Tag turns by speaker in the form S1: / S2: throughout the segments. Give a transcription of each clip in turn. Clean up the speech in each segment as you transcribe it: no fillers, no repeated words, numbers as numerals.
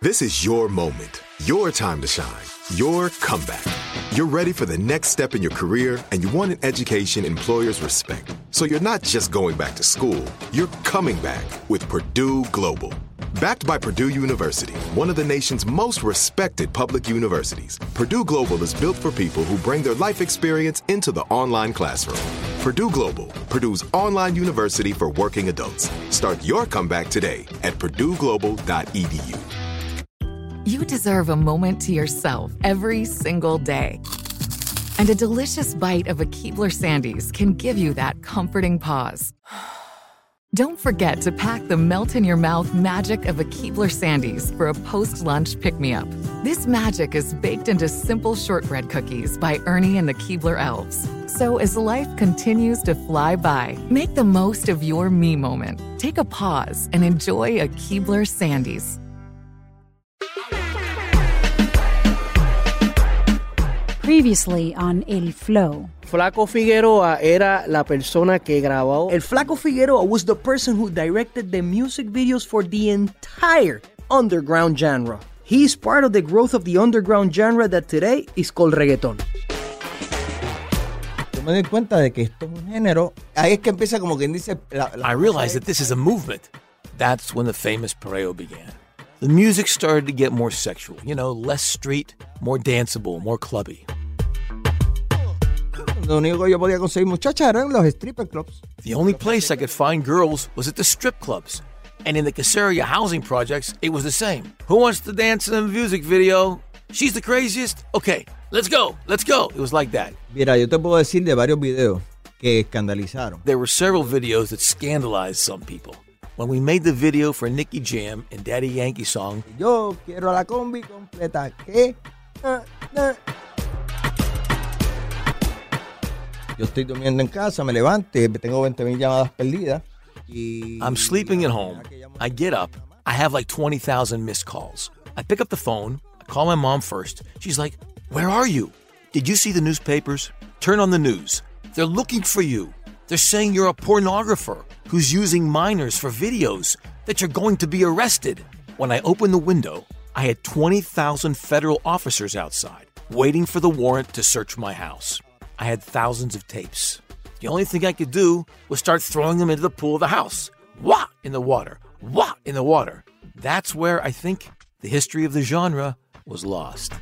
S1: This is your moment, your time to shine, your comeback. You're ready for the next step in your career, and you want an education employers respect. So you're not just going back to school, you're coming back with Purdue Global. Backed by Purdue University, one of the nation's most respected public universities, Purdue Global is built for people who bring their life experience into the online classroom. Purdue Global, Purdue's online university for working adults. Start your comeback today at purdueglobal.edu.
S2: You deserve a moment to yourself every single day. And a delicious bite of a Keebler Sandies can give you that comforting pause. Don't forget to pack the melt-in-your-mouth magic of a Keebler Sandies for a post-lunch pick-me-up. This magic is baked into simple shortbread cookies by Ernie and the Keebler Elves. So as life continues to fly by, make the most of your me moment. Take a pause and enjoy a Keebler Sandies.
S3: Previously on El Flow.
S4: Flaco Figueroa era la persona que grabó.
S5: El Flaco Figueroa was the person who directed the music videos for the entire underground genre. He's part of the growth of the underground genre that today is called reggaeton.
S6: Yo me doy cuenta de que esto es un género. Ahí es que empieza como quien dice...
S7: I realized that this is a movement. That's when the famous Perreo began. The music started to get more sexual, less street, more danceable, more clubby.
S6: Lo único que yo podía conseguir muchachas eran los stripper clubs.
S7: The only place I could find girls was at the strip clubs. And in the Caseria housing projects, it was the same. Who wants to dance in a music video? She's the craziest? Okay, let's go. It was like that.
S6: Mira, yo te puedo decir de varios videos que escandalizaron.
S7: There were several videos that scandalized some people. When we made the video for Nicky Jam and Daddy Yankee song,
S6: Yo quiero la combi completa, ¿qué? Yo estoy durmiendo en casa, me levanto, tengo 20,000 llamadas perdidas.
S7: I'm sleeping at home. I get up. I have like 20,000 missed calls. I pick up the phone. I call my mom first. She's like, "Where are you? Did you see the newspapers? Turn on the news. They're looking for you. They're saying you're a pornographer who's using minors for videos, that you're going to be arrested." When I opened the window, I had 20,000 federal officers outside, waiting for the warrant to search my house. I had thousands of tapes. The only thing I could do was start throwing them into the pool of the house. Wah! In the water. Wah! In the water. That's where I think the history of the genre was lost.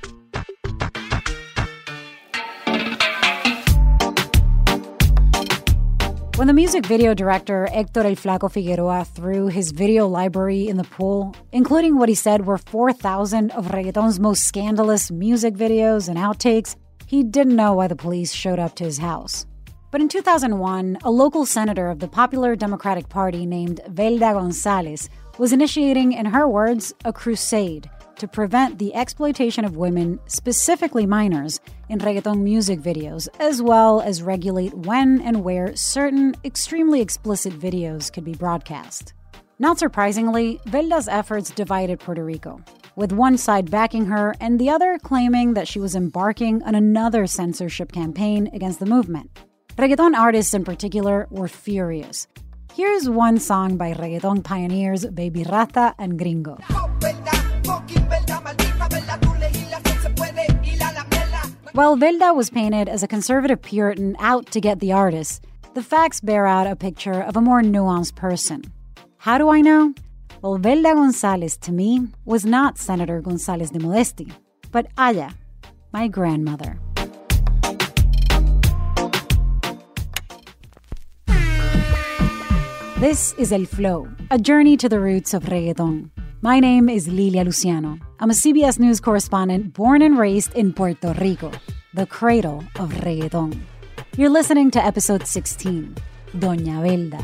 S3: When the music video director Héctor El Flaco Figueroa threw his video library in the pool, including what he said were 4,000 of reggaeton's most scandalous music videos and outtakes, he didn't know why the police showed up to his house. But in 2001, a local senator of the Popular Democratic Party named Velda González was initiating, in her words, a crusade to prevent the exploitation of women, specifically minors, in reggaeton music videos, as well as regulate when and where certain extremely explicit videos could be broadcast. Not surprisingly, Velda's efforts divided Puerto Rico, with one side backing her and the other claiming that she was embarking on another censorship campaign against the movement. Reggaeton artists in particular were furious. Here's one song by reggaeton pioneers Baby Rasta and Gringo. While Velda was painted as a conservative Puritan out to get the artists, the facts bear out a picture of a more nuanced person. How do I know? Well, Velda González, to me, was not Senator González de Modesti, but Aya, my grandmother. This is El Flow, a journey to the roots of reggaeton. My name is Lilia Luciano. I'm a CBS News correspondent born and raised in Puerto Rico, the cradle of reggaeton. You're listening to episode 16, Doña Velda.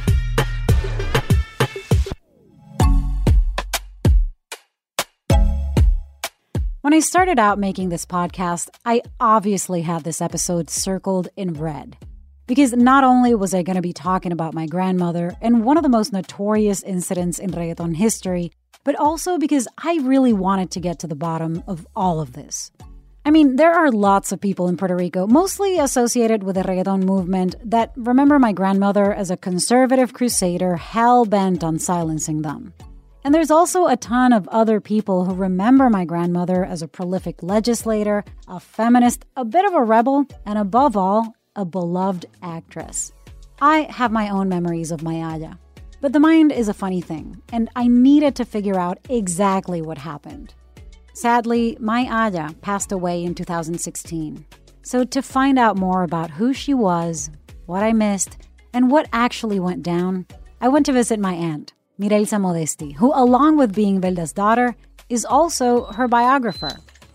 S3: When I started out making this podcast, I obviously had this episode circled in red. Because not only was I going to be talking about my grandmother and one of the most notorious incidents in reggaeton history, but also because I really wanted to get to the bottom of all of this. I mean, there are lots of people in Puerto Rico, mostly associated with the reggaeton movement, that remember my grandmother as a conservative crusader hell-bent on silencing them. And there's also a ton of other people who remember my grandmother as a prolific legislator, a feminist, a bit of a rebel, and above all, a beloved actress. I have my own memories of my Aya. But the mind is a funny thing, and I needed to figure out exactly what happened. Sadly, my Aya passed away in 2016. So to find out more about who she was, what I missed, and what actually went down, I went to visit my aunt, Mirelsa Modesti, who, along with being Velda's daughter, is also her biographer.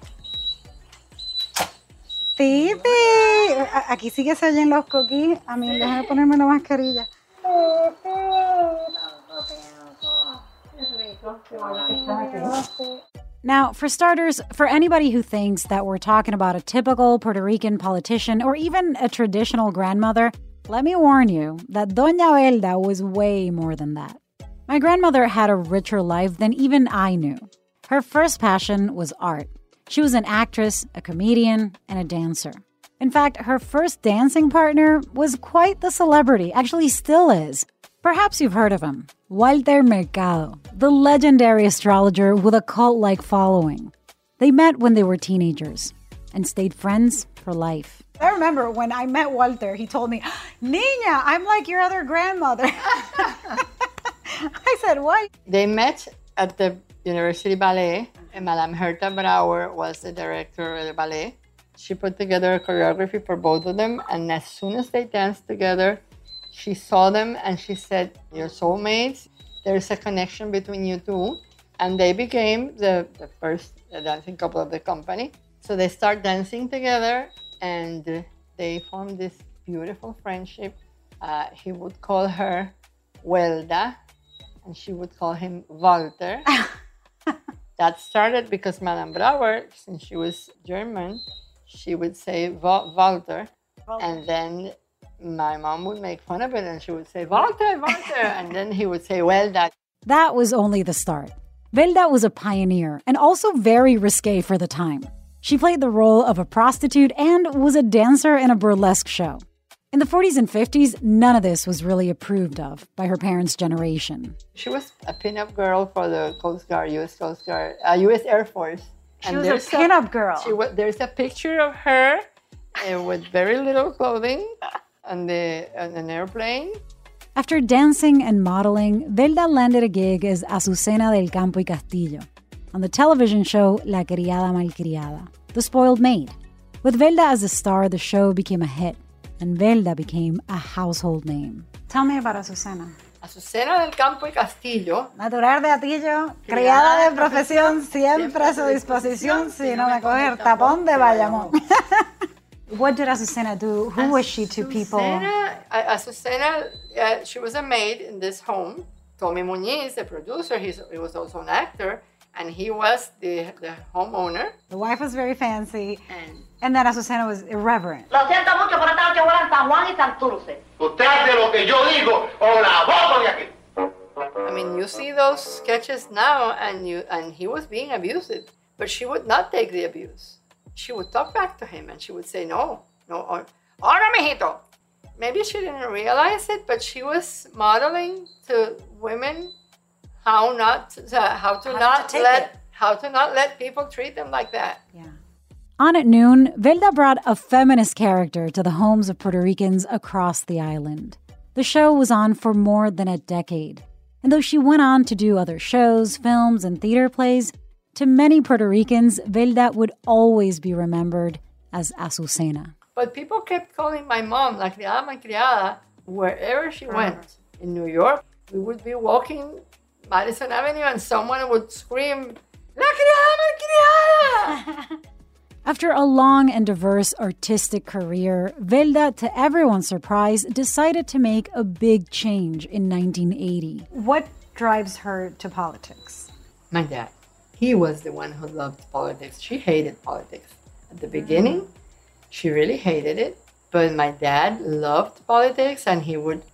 S8: Pipi, aquí sí que se oyen los coquis. A mí déjame ponerme la mascarilla.
S3: Now, for starters, for anybody who thinks that we're talking about a typical Puerto Rican politician or even a traditional grandmother, let me warn you that Doña Velda was way more than that. My grandmother had a richer life than even I knew. Her first passion was art. She was an actress, a comedian, and a dancer. In fact, her first dancing partner was quite the celebrity, actually still is. Perhaps you've heard of him, Walter Mercado, the legendary astrologer with a cult-like following. They met when they were teenagers and stayed friends for life.
S8: I remember when I met Walter, he told me, Niña, I'm like your other grandmother. I said, what?
S9: They met at the University Ballet, and Madame Herta Brauer was the director of the ballet. She put together a choreography for both of them, and as soon as they danced together, she saw them and she said, you're soulmates. There's a connection between you two. And they became the first dancing couple of the company. So they start dancing together and they formed this beautiful friendship. He would call her Welda and she would call him Walter. That started because Madame Brauer, since she was German, she would say Walter. And then my mom would make fun of it and she would say, Walter, Walter. And then he would say, Welda.
S3: That was only the start. Velda was a pioneer and also very risque for the time. She played the role of a prostitute and was a dancer in a burlesque show. In the 40s and 50s, none of this was really approved of by her parents' generation.
S9: She was a pinup girl for the Coast Guard, U.S. Coast Guard, U.S. Air Force.
S8: She was a pinup girl.
S9: There's a picture of her with very little clothing on an airplane.
S3: After dancing and modeling, Velda landed a gig as Azucena del Campo y Castillo on the television show La Criada Malcriada, The Spoiled Maid. With Velda as a star, the show became a hit, and Velda became a household name.
S8: Tell me about Azucena.
S9: Azucena del Campo y Castillo.
S8: Natural de Atillo, criada de profesión, siempre a su disposición, si no me coge el tapón de Bayamón. What did Azucena do? Who was she to people?
S9: Azucena, she was a maid in this home. Tommy Muñiz, the producer, he was also an actor, and he was the homeowner.
S8: The wife was very fancy, and then Azucena was irreverent.
S10: Lo siento mucho, por esta noche vuelan San Juan y Santurce. Usted hace lo que yo digo o la boto de aquí.
S9: I mean, you see those sketches now, and he was being abusive, but she would not take the abuse. She would talk back to him and she would say, no, ahora mijito. Maybe she didn't realize it, but she was modeling to women how to not let people treat them like that.
S3: Yeah. On at noon, Velda brought a feminist character to the homes of Puerto Ricans across the island. The show was on for more than a decade. And though she went on to do other shows, films, and theater plays, to many Puerto Ricans, Velda would always be remembered as Azucena.
S9: But people kept calling my mom La Criada Malcriada wherever she went. In New York, we would be walking Madison Avenue and someone would scream, La Criada Malcriada!
S3: After a long and diverse artistic career, Velda, to everyone's surprise, decided to make a big change in 1980.
S8: What drives her to politics?
S9: My dad. He was the one who loved politics. She hated politics. At the beginning, she really hated it. But my dad loved politics, and he would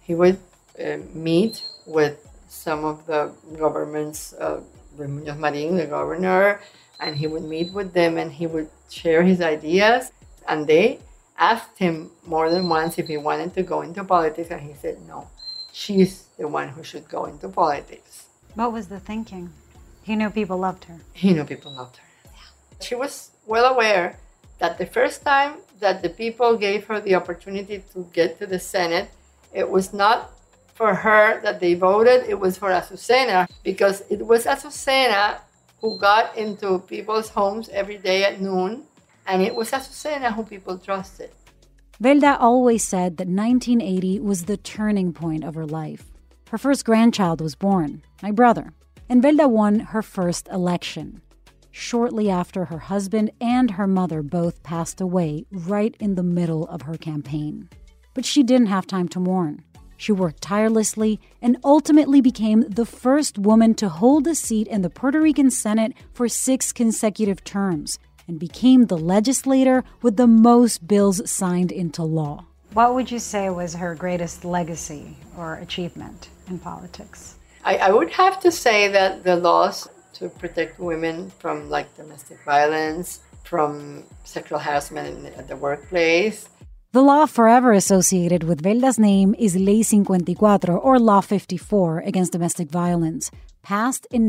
S9: meet with some of the governments, Muñoz Marín, the governor, and he would meet with them, and he would share his ideas. And they asked him more than once if he wanted to go into politics, and he said no. She's the one who should go into politics.
S8: What was the thinking? He knew people loved her.
S9: He knew people loved her. Yeah. She was well aware that the first time that the people gave her the opportunity to get to the Senate, it was not for her that they voted, it was for Azucena, because it was Azucena who got into people's homes every day at noon, and it was Azucena who people trusted.
S3: Velda always said that 1980 was the turning point of her life. Her first grandchild was born, my brother, and Velda won her first election. Shortly after, her husband and her mother both passed away right in the middle of her campaign. But she didn't have time to mourn. She worked tirelessly and ultimately became the first woman to hold a seat in the Puerto Rican Senate for 6 consecutive terms and became the legislator with the most bills signed into law.
S8: What would you say was her greatest legacy or achievement in politics?
S9: I would have to say that the laws to protect women from domestic violence, from sexual harassment at the workplace.
S3: The law forever associated with Velda's name is Ley 54, or Law 54, against domestic violence, passed in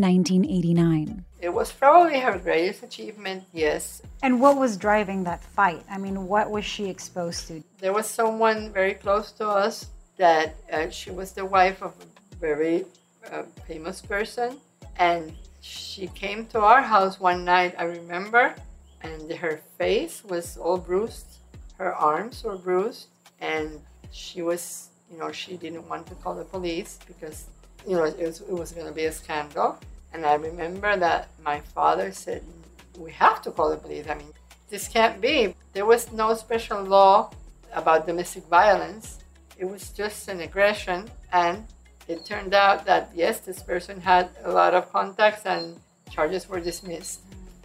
S3: 1989.
S9: It was probably her greatest achievement, yes.
S8: And what was driving that fight? I mean, what was she exposed to?
S9: There was someone very close to us that she was the wife of a very famous person, and she came to our house one night, I remember, and her face was all bruised. Her arms were bruised, and she was, she didn't want to call the police because, it was going to be a scandal. And I remember that my father said, we have to call the police. I mean, this can't be. There was no special law about domestic violence. It was just an aggression. And it turned out that, yes, this person had a lot of contacts and charges were dismissed.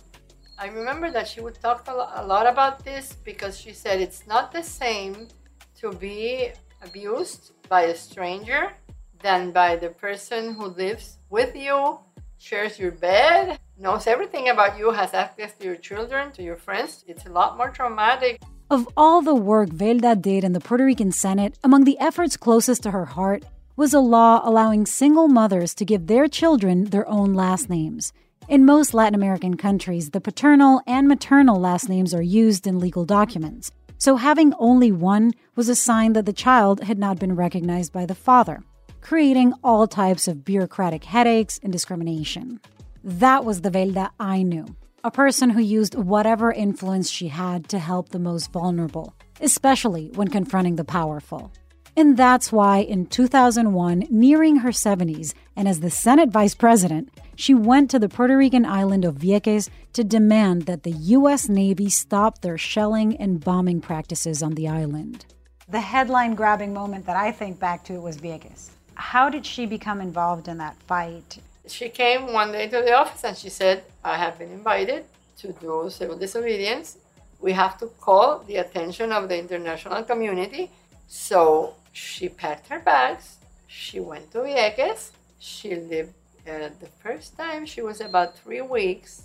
S9: I remember that she would talk a lot about this because she said it's not the same to be abused by a stranger than by the person who lives with you, shares your bed, knows everything about you, has access to your children, to your friends. It's a lot more traumatic.
S3: Of all the work Velda did in the Puerto Rican Senate, among the efforts closest to her heart was a law allowing single mothers to give their children their own last names. In most Latin American countries, the paternal and maternal last names are used in legal documents, so having only one was a sign that the child had not been recognized by the father, creating all types of bureaucratic headaches and discrimination. That was the Velda I knew, a person who used whatever influence she had to help the most vulnerable, especially when confronting the powerful. And that's why in 2001, nearing her 70s, and as the Senate vice president, she went to the Puerto Rican island of Vieques to demand that the U.S. Navy stop their shelling and bombing practices on the island.
S8: The headline-grabbing moment that I think back to was Vieques. How did she become involved in that fight?
S9: She came one day to the office and she said, I have been invited to do civil disobedience. We have to call the attention of the international community. So she packed her bags. She went to Vieques. She lived the first time she was about 3 weeks,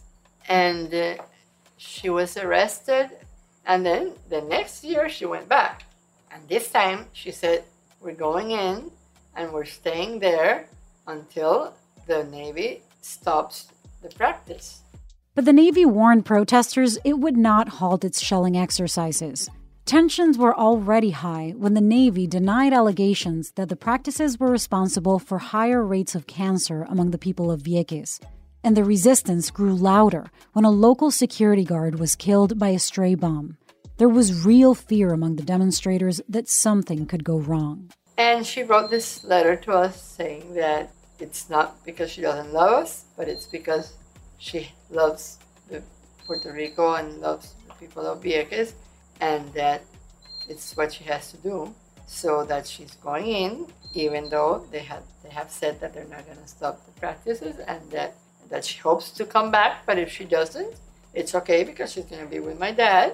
S9: and she was arrested. And then the next year she went back. And this time she said, we're going in and we're staying there until the Navy stops the practice.
S3: But the Navy warned protesters it would not halt its shelling exercises. Tensions were already high when the Navy denied allegations that the practices were responsible for higher rates of cancer among the people of Vieques. And the resistance grew louder when a local security guard was killed by a stray bomb. There was real fear among the demonstrators that something could go wrong.
S9: And she wrote this letter to us saying that it's not because she doesn't love us, but it's because she loves Puerto Rico and loves the people of Vieques, and that it's what she has to do, so that she's going in, even though they have said that they're not going to stop the practices, and that she hopes to come back, but if she doesn't, it's okay because she's going to be with my dad,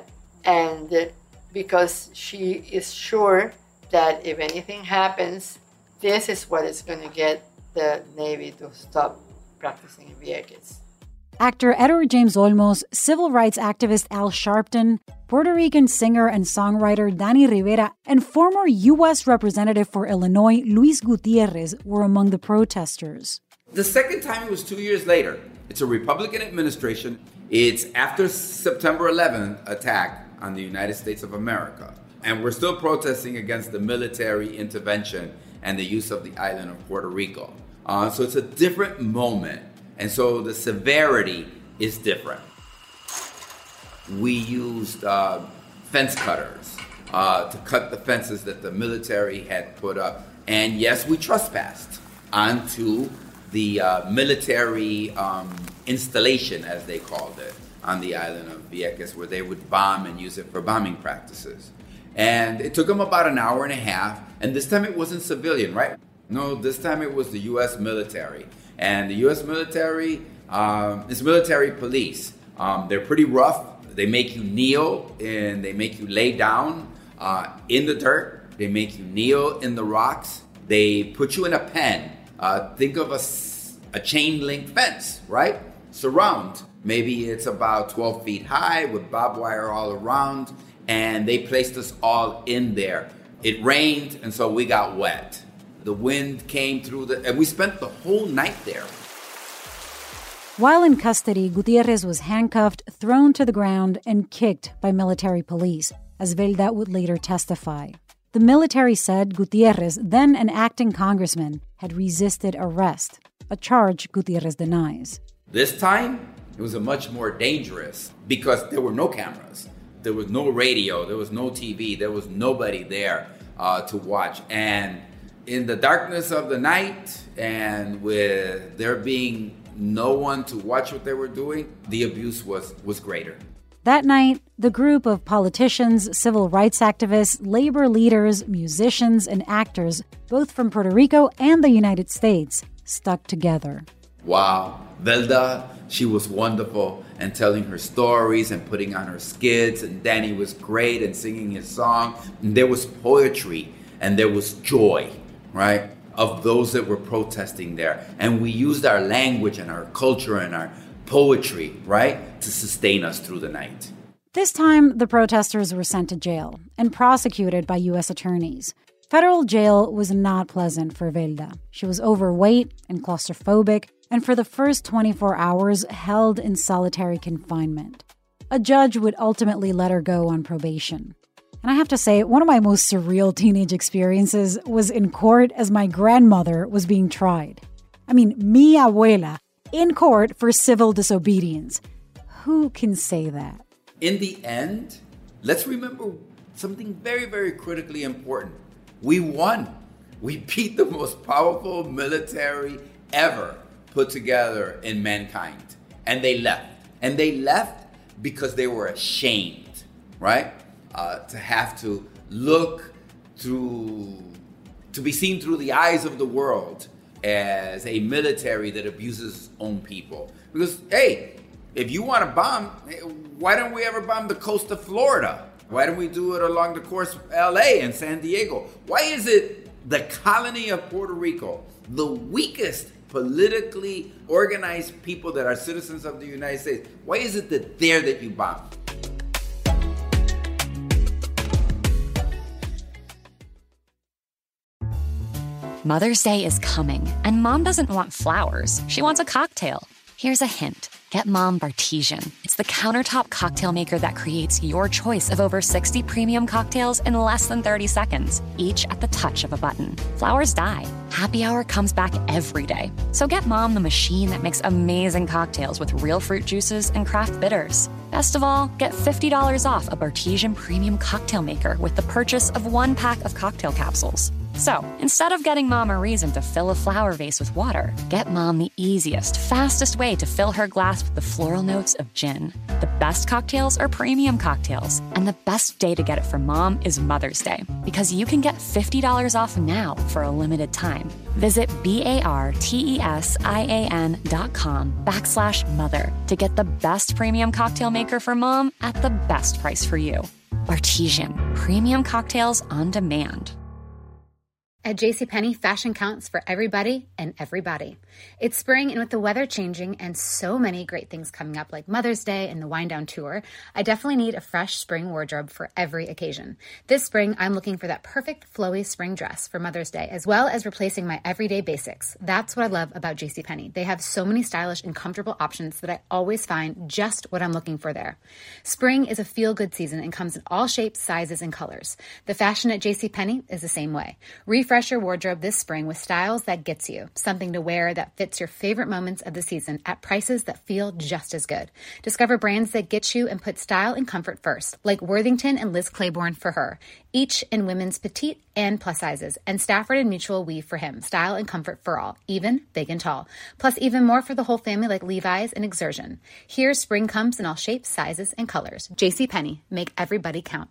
S9: and because she is sure that if anything happens, this is what is going to get the Navy to stop practicing in Vieques.
S3: Actor Edward James Olmos, civil rights activist Al Sharpton, Puerto Rican singer and songwriter Danny Rivera, and former U.S. Representative for Illinois Luis Gutierrez were among the protesters.
S11: The second time it was 2 years later. It's a Republican administration. It's after September 11th attack on the United States of America. And we're still protesting against the military intervention and the use of the island of Puerto Rico. So it's a different moment. And so the severity is different. We used fence cutters to cut the fences that the military had put up. And yes, we trespassed onto the military installation, as they called it, on the island of Vieques, where they would bomb and use it for bombing practices. And it took them about an hour and a half. And this time it wasn't civilian, right? No, this time it was the U.S. military. And the U.S. military is military police. They're pretty rough. They make you kneel and they make you lay down in the dirt. They make you kneel in the rocks. They put you in a pen. Think of a chain link fence, right? Surround. Maybe it's about 12 feet high with barbed wire all around. And they placed us all in there. It rained, and so we got wet. The wind came through and we spent the whole night there.
S3: While in custody, Gutierrez was handcuffed, thrown to the ground, and kicked by military police, as Velda would later testify. The military said Gutierrez, then an acting congressman, had resisted arrest, a charge Gutierrez denies.
S11: This time, it was a much more dangerous because there were no cameras. There was no radio, there was no TV, there was nobody there to watch. And in the darkness of the night, and with there being no one to watch what they were doing, the abuse was greater.
S3: That night, the group of politicians, civil rights activists, labor leaders, musicians, and actors, both from Puerto Rico and the United States, stuck together.
S11: Wow. Velda, she was wonderful and telling her stories and putting on her skits, and Danny was great and singing his song. And there was poetry and there was joy, right, of those that were protesting there. And we used our language and our culture and our poetry, right, to sustain us through the night.
S3: This time, the protesters were sent to jail and prosecuted by U.S. attorneys. Federal jail was not pleasant for Velda. She was overweight and claustrophobic, and for the first 24 hours held in solitary confinement. A judge would ultimately let her go on probation. And I have to say, one of my most surreal teenage experiences was in court as my grandmother was being tried. I mean, mi abuela, in court for civil disobedience. Who can say that?
S11: In the end, let's remember something very, very critically important. We won. We beat the most powerful military ever put together in mankind. And they left. And they left because they were ashamed, right? To have to look through, to be seen through the eyes of the world as a military that abuses its own people. Because, hey, if you want to bomb, why don't we ever bomb the coast of Florida? Why don't we do it along the coast of LA and San Diego? Why is it the colony of Puerto Rico, the weakest politically organized people that are citizens of the United States, why is it that there that you bomb?
S12: Mother's Day is coming, and Mom doesn't want flowers. She wants a cocktail. Here's a hint. Get Mom Bartesian. It's the countertop cocktail maker that creates your choice of over 60 premium cocktails in less than 30 seconds, each at the touch of a button. Flowers die. Happy Hour comes back every day. So get Mom the machine that makes amazing cocktails with real fruit juices and craft bitters. Best of all, get $50 off a Bartesian premium cocktail maker with the purchase of 1 pack of cocktail capsules. So, instead of getting Mom a reason to fill a flower vase with water, get Mom the easiest, fastest way to fill her glass with the floral notes of gin. The best cocktails are premium cocktails, and the best day to get it for Mom is Mother's Day, because you can get $50 off now for a limited time. Visit BARTESIAN.com/mother to get the best premium cocktail maker for Mom at the best price for you. Bartesian, premium cocktails on demand.
S13: At JCPenney, fashion counts for everybody and everybody. It's spring, and with the weather changing and so many great things coming up like Mother's Day and the Wind Down Tour, I definitely need a fresh spring wardrobe for every occasion. This spring, I'm looking for that perfect flowy spring dress for Mother's Day, as well as replacing my everyday basics. That's what I love about JCPenney. They have so many stylish and comfortable options that I always find just what I'm looking for there. Spring is a feel-good season and comes in all shapes, sizes, and colors. The fashion at JCPenney is the same way. Refresh your wardrobe this spring with styles that gets you, something to wear that fits your favorite moments of the season at prices that feel just as good. Discover brands that get you and put style and comfort first, like Worthington and Liz Claiborne for her, each in women's petite and plus sizes, and Stafford and Mutual Weave for him, style and comfort for all, even big and tall. Plus even more for the whole family like Levi's and Exertion. Here, spring comes in all shapes, sizes, and colors. JCPenney, make everybody count.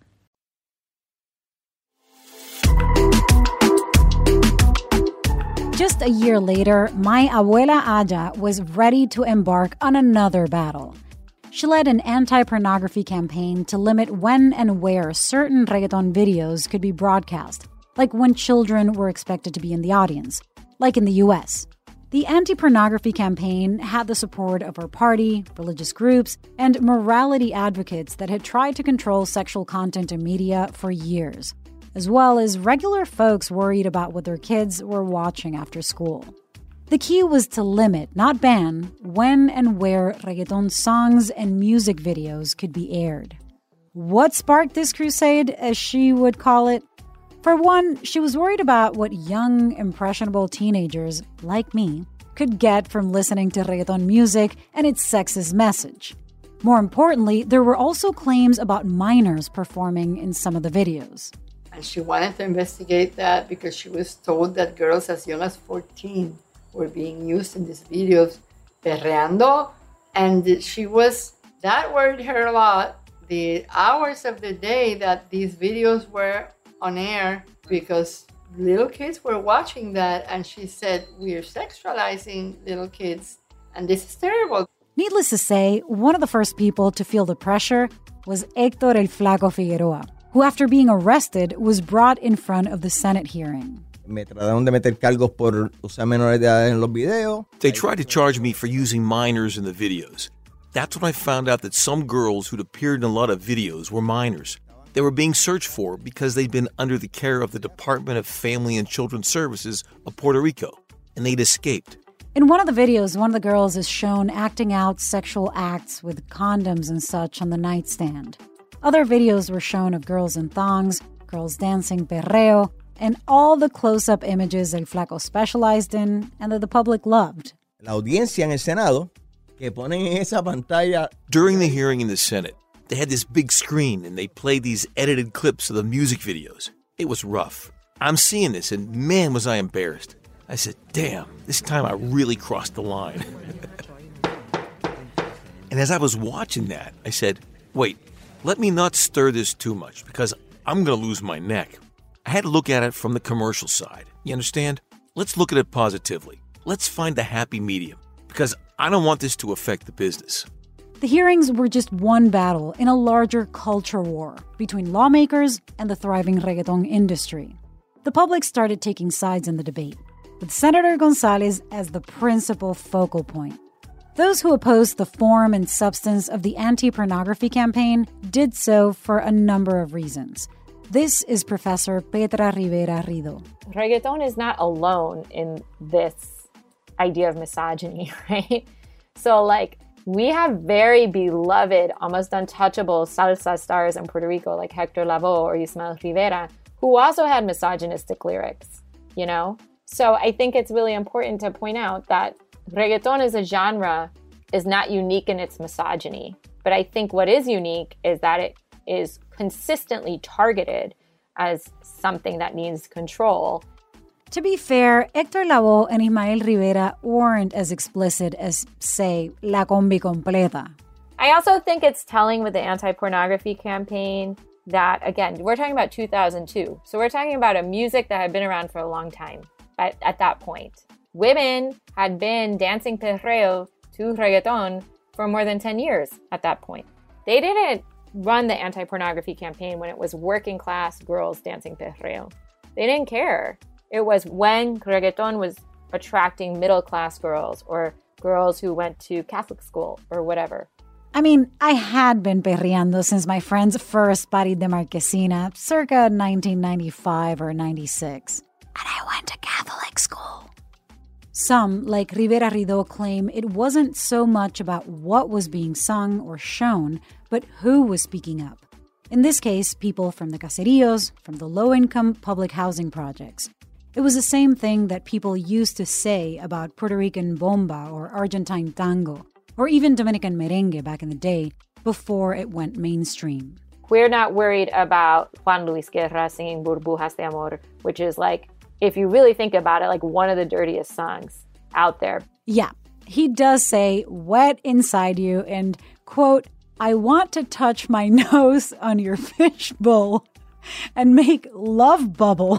S3: Just a year later, my abuela Aya was ready to embark on another battle. She led an anti-pornography campaign to limit when and where certain reggaeton videos could be broadcast, like when children were expected to be in the audience, like in the US. The anti-pornography campaign had the support of her party, religious groups, and morality advocates that had tried to control sexual content in media for years, as well as regular folks worried about what their kids were watching after school. The key was to limit, not ban, when and where reggaeton songs and music videos could be aired. What sparked this crusade, as she would call it? For one, she was worried about what young, impressionable teenagers, like me, could get from listening to reggaeton music and its sexist message. More importantly, there were also claims about minors performing in some of the videos.
S9: And she wanted to investigate that because she was told that girls as young as 14 were being used in these videos, perreando. And she was, that worried her a lot, the hours of the day that these videos were on air, because little kids were watching that. And she said, we are sexualizing little kids, and this is terrible.
S3: Needless to say, one of the first people to feel the pressure was Héctor El Flaco Figueroa, who, after being arrested, was brought in front of the Senate hearing.
S6: Me trataron de meter cargos por usar menores de edad en los videos.
S7: They tried to charge me for using minors in the videos. That's when I found out that some girls who'd appeared in a lot of videos were minors. They were being searched for because they'd been under the care of the Department of Family and Children's Services of Puerto Rico, and they'd escaped.
S3: In one of the videos, one of the girls is shown acting out sexual acts with condoms and such on the nightstand. Other videos were shown of girls in thongs, girls dancing perreo, and all the close-up images El Flaco specialized in and that the public loved.
S6: La audiencia en el Senado, que ponen en esa pantalla.
S7: During the hearing in the Senate, they had this big screen and they played these edited clips of the music videos. It was rough. I'm seeing this and man, was I embarrassed. I said, damn, this time I really crossed the line. And as I was watching that, I said, wait, let me not stir this too much because I'm going to lose my neck. I had to look at it from the commercial side. You understand? Let's look at it positively. Let's find the happy medium because I don't want this to affect the business.
S3: The hearings were just one battle in a larger culture war between lawmakers and the thriving reggaeton industry. The public started taking sides in the debate, with Senator Gonzalez as the principal focal point. Those who opposed the form and substance of the anti-pornography campaign did so for a number of reasons. This is Professor Petra Rivera Rido.
S14: Reggaeton is not alone in this idea of misogyny, right? So, we have very beloved, almost untouchable salsa stars in Puerto Rico, like Hector Lavoe or Ismael Rivera, who also had misogynistic lyrics, you know? So I think it's really important to point out that reggaeton as a genre is not unique in its misogyny. But I think what is unique is that it is consistently targeted as something that needs control.
S3: To be fair, Héctor Lavoe and Ismael Rivera weren't as explicit as, say, La Combi Completa.
S14: I also think it's telling with the anti-pornography campaign that, again, we're talking about 2002. So we're talking about a music that had been around for a long time at that point. Women had been dancing perreo to reggaeton for more than 10 years at that point. They didn't run the anti-pornography campaign when it was working class girls dancing perreo. They didn't care. It was when reggaeton was attracting middle-class girls or girls who went to Catholic school or whatever.
S3: I mean, I had been perreando since my friend's first party de Marquesina, circa 1995 or 96. And I went to Catholic school. Some, like Rivera Ridó, claim it wasn't so much about what was being sung or shown, but who was speaking up. In this case, people from the caseríos, from the low-income public housing projects. It was the same thing that people used to say about Puerto Rican bomba or Argentine tango, or even Dominican merengue back in the day, before it went mainstream.
S14: We're not worried about Juan Luis Guerra singing Burbujas de Amor, which is like, if you really think about it, like one of the dirtiest songs out there.
S3: Yeah, he does say wet inside you and, quote, I want to touch my nose on your fishbowl and make love bubbles.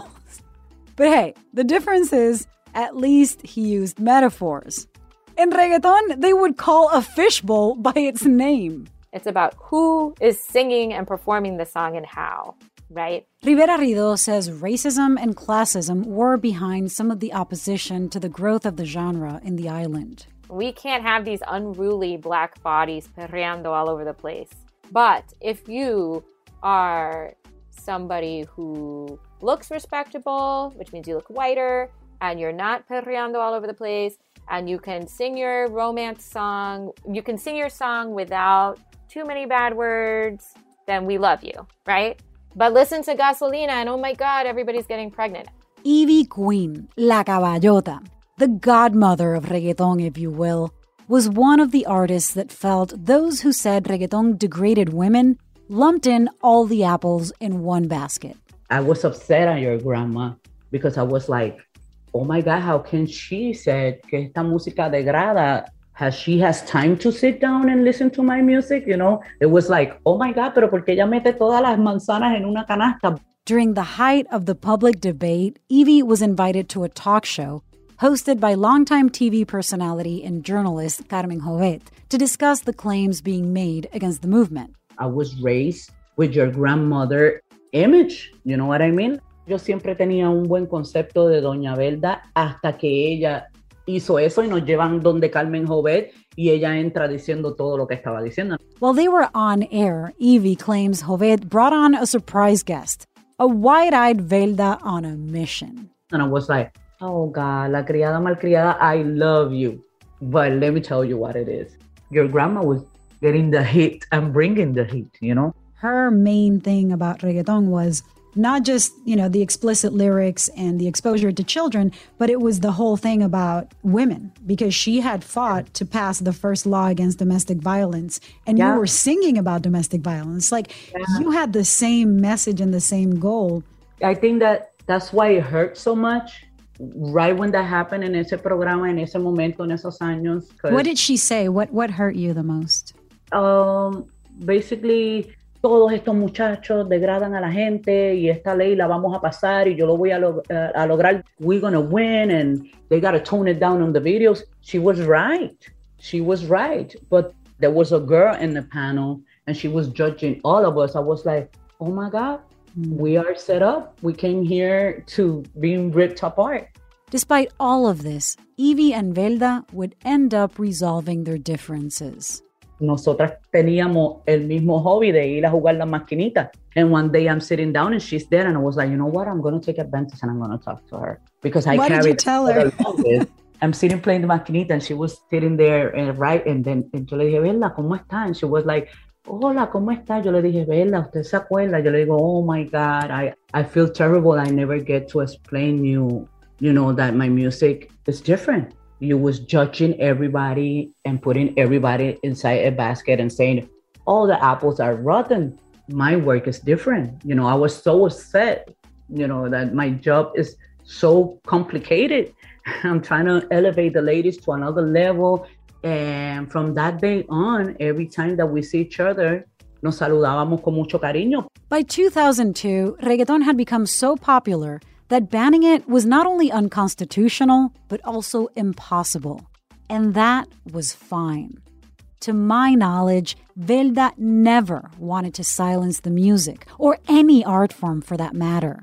S3: But hey, the difference is, at least he used metaphors. In reggaeton, they would call a fishbowl by its name.
S14: It's about who is singing and performing the song and how, right?
S3: Rivera Ridó says racism and classism were behind some of the opposition to the growth of the genre in the island.
S14: We can't have these unruly black bodies perreando all over the place. But if you are somebody who looks respectable, which means you look whiter, and you're not perreando all over the place, and you can sing your romance song, you can sing your song without too many bad words, then we love you, right? But listen to Gasolina and oh my God, everybody's getting pregnant.
S3: Ivy Queen, La Caballota, the godmother of reggaeton, if you will, was one of the artists that felt those who said reggaeton degraded women lumped in all the apples in one basket.
S15: I was upset at your grandma because I was like, oh my God, how can she say que esta música degrada? She has time to sit down and listen to my music, you know? It was like, oh my God, pero porque ella mete todas las manzanas en una canasta?
S3: During the height of the public debate, Ivy was invited to a talk show hosted by longtime TV personality and journalist Carmen Jovet to discuss the claims being made against the movement.
S15: I was raised with your grandmother image, you know what I mean? Yo siempre tenía un buen concepto de Doña Belda hasta que ella hizo eso y nos llevan donde Carmen Jovet y ella entra diciendo todo lo que estaba diciendo.
S3: While they were on air, Ivy claims Jovet brought on a surprise guest, a wide-eyed Velda on a mission.
S15: And I was like, oh God, la criada malcriada, I love you. But let me tell you what it is. Your grandma was getting the heat and bringing the heat, you know?
S3: Her main thing about reggaeton was not just, the explicit lyrics and the exposure to children, but it was the whole thing about women, because she had fought to pass the first law against domestic violence. And you were singing about domestic violence. You had the same message and the same goal.
S15: I think that's why it hurt so much. Right when that happened in ese programa, en ese momento, en esos años.
S3: What did she say? What hurt you the most?
S15: Basically, todos estos muchachos degradan a la gente y esta ley la vamos a pasar y yo lo voy a lograr. We're going to win and they got to tone it down on the videos. She was right. But there was a girl in the panel and she was judging all of us. I was like, oh my God, we are set up. We came here to being ripped apart.
S3: Despite all of this, Ivy and Velda would end up resolving their differences.
S15: Nosotras teníamos el mismo hobby de ir a jugar las maquinitas. And one day I'm sitting down and she's there and I was like, you know what? I'm going to take advantage and I'm going to talk to her. Because I
S3: What did you tell her?
S15: I'm sitting playing the maquinita and she was sitting there and then yo le dije, Velda, ¿cómo está? And she was like, hola, ¿cómo está? Yo le dije, Velda, ¿usted se acuerda? Yo le digo, oh my God, I feel terrible. I never get to explain you know, that my music is different. You was judging everybody and putting everybody inside a basket and saying, all the apples are rotten. My work is different. You know, I was so upset, that my job is so complicated. I'm trying to elevate the ladies to another level. And from that day on, every time that we see each other, nos saludábamos con mucho cariño.
S3: By 2002, reggaeton had become so popular that banning it was not only unconstitutional, but also impossible. And that was fine. To my knowledge, Velda never wanted to silence the music, or any art form for that matter.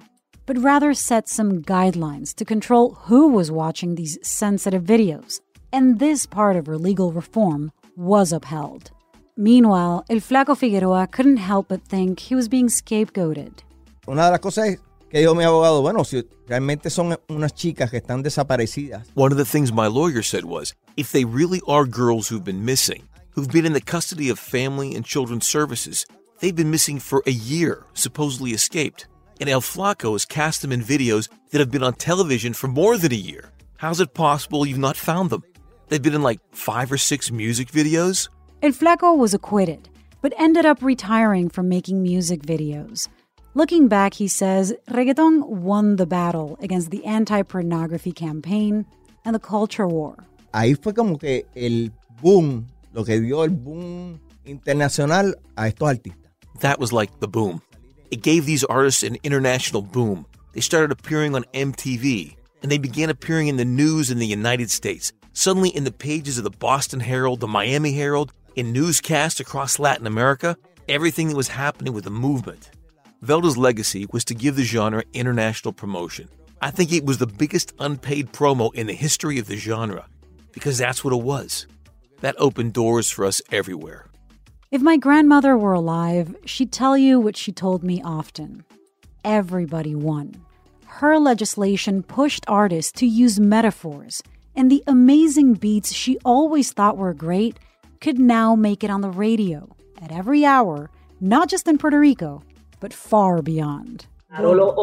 S3: but rather set some guidelines to control who was watching these sensitive videos. And this part of her legal reform was upheld. Meanwhile, El Flaco Figueroa couldn't help but think he was being scapegoated.
S6: Una de las cosas es que dijo mi abogado, bueno, si realmente son unas chicas que están desaparecidas.
S7: One of the things my lawyer said was, if they really are girls who've been missing, who've been in the custody of family and children's services, they've been missing for a year, supposedly escaped. And El Flaco has cast them in videos that have been on television for more than a year. How's it possible you've not found them? They've been in like 5 or 6 music videos?
S3: El Flaco was acquitted, but ended up retiring from making music videos. Looking back, he says, reggaeton won the battle against the anti-pornography campaign and the culture war.
S6: Ahí fue como que el boom, lo que dio el boom internacional a estos artistas.
S7: That was like the boom. It gave these artists an international boom. They started appearing on MTV, and they began appearing in the news in the United States, suddenly in the pages of the Boston Herald, the Miami Herald, in newscasts across Latin America, everything that was happening with the movement. Velda's legacy was to give the genre international promotion. I think it was the biggest unpaid promo in the history of the genre, because that's what it was. That opened doors for us everywhere.
S3: If my grandmother were alive, she'd tell you what she told me often. Everybody won. Her legislation pushed artists to use metaphors, and the amazing beats she always thought were great could now make it on the radio at every hour, not just in Puerto Rico, but far beyond.
S15: Los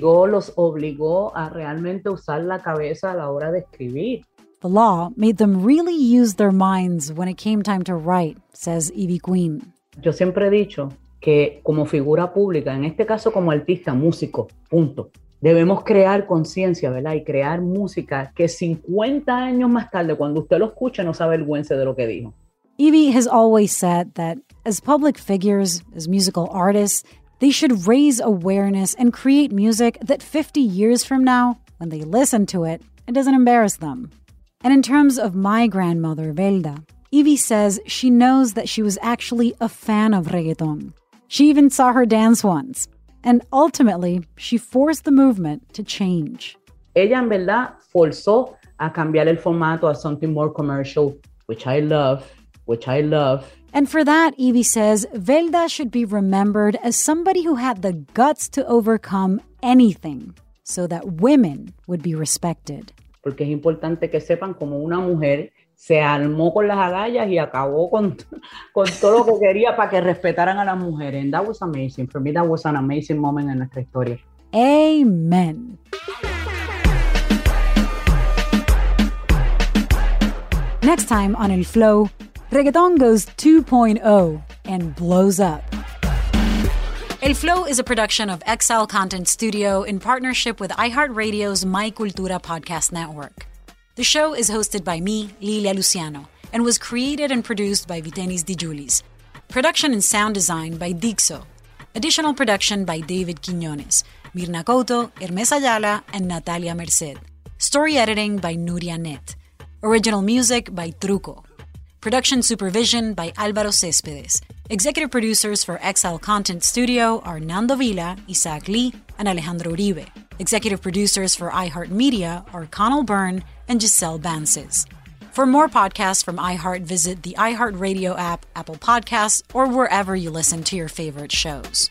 S15: obligó a realmente usar la cabeza a la hora de escribir.
S3: The law made them really use their minds when it came time to write, says Ivy Queen.
S15: Yo siempre he dicho que como figura pública, en este caso como artista, músico, punto. Debemos crear conciencia, ¿verdad? Y crear música que 50 años más tarde, cuando usted lo escuche, no se avergüence de lo que dijo.
S3: Ivy has always said that as public figures, as musical artists, they should raise awareness and create music that 50 years from now, when they listen to it, it doesn't embarrass them. And in terms of my grandmother, Velda, Ivy says she knows that she was actually a fan of reggaeton. She even saw her dance once. And ultimately, she forced the movement to change.
S15: Ella, en verdad, forzó a cambiar el formato a something more commercial, which I love.
S3: And for that, Ivy says, Velda should be remembered as somebody who had the guts to overcome anything so that women would be respected.
S15: Porque es importante que sepan como una mujer se armó con las agallas y acabó con todo lo que quería para que respetaran a las mujeres. And that was amazing. For me, that was an amazing moment en nuestra historia.
S3: Amen. Next time on El Flow, reggaeton goes 2.0 and blows up. El Flow is a production of XL Content Studio in partnership with iHeartRadio's My Cultura podcast network. The show is hosted by me, Lilia Luciano, and was created and produced by Vitenis DiGiulis. Production and sound design by Dixo. Additional production by David Quiñones, Mirna Couto, Hermes Ayala, and Natalia Merced. Story editing by Nuria Net. Original music by Truco. Production supervision by Álvaro Céspedes. Executive producers for XL Content Studio are Nando Vila, Isaac Lee, and Alejandro Uribe. Executive producers for iHeartMedia are Connell Byrne and Giselle Bances. For more podcasts from iHeart, visit the iHeartRadio app, Apple Podcasts, or wherever you listen to your favorite shows.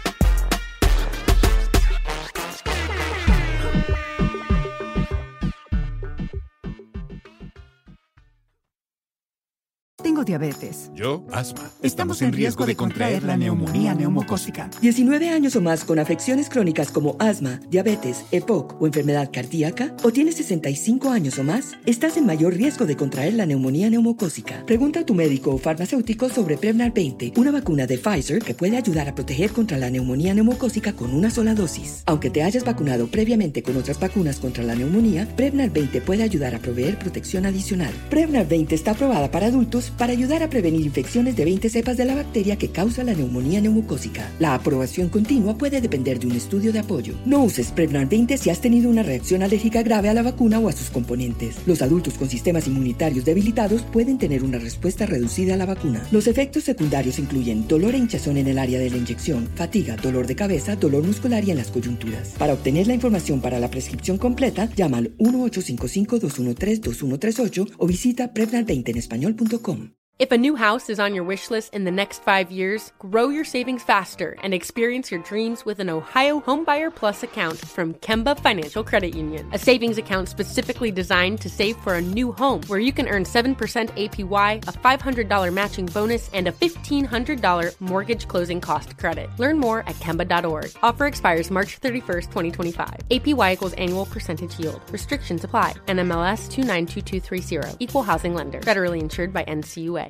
S16: Tengo diabetes.
S17: Yo, asma.
S16: Estamos en riesgo de contraer la neumonía neumocócica.
S18: 19 años o más con afecciones crónicas como asma, diabetes, EPOC o enfermedad cardíaca, o tienes 65 años o más, estás en mayor riesgo de contraer la neumonía neumocócica. Pregunta a tu médico o farmacéutico sobre Prevnar 20, una vacuna de Pfizer que puede ayudar a proteger contra la neumonía neumocócica con una sola dosis. Aunque te hayas vacunado previamente con otras vacunas contra la neumonía, Prevnar 20 puede ayudar a proveer protección adicional. Prevnar 20 está aprobada para adultos para ayudar ayudar a prevenir infecciones de 20 cepas de la bacteria que causa la neumonía neumocócica. La aprobación continua puede depender de un estudio de apoyo. No uses Prevnar 20 si has tenido una reacción alérgica grave a la vacuna o a sus componentes. Los adultos con sistemas inmunitarios debilitados pueden tener una respuesta reducida a la vacuna. Los efectos secundarios incluyen dolor e hinchazón en el área de la inyección, fatiga, dolor de cabeza, dolor muscular y en las coyunturas. Para obtener la información para la prescripción completa, llama al 1-855-213-2138 o visita Prevnar20enespañol.com.
S17: If a new house is on your wish list in the next 5 years, grow your savings faster and experience your dreams with an Ohio Homebuyer Plus account from Kemba Financial Credit Union. A savings account specifically designed to save for a new home, where you can earn 7% APY, a $500 matching bonus, and a $1,500 mortgage closing cost credit. Learn more at Kemba.org. Offer expires March 31st, 2025. APY equals annual percentage yield. Restrictions apply. NMLS 292230. Equal housing lender. Federally insured by NCUA.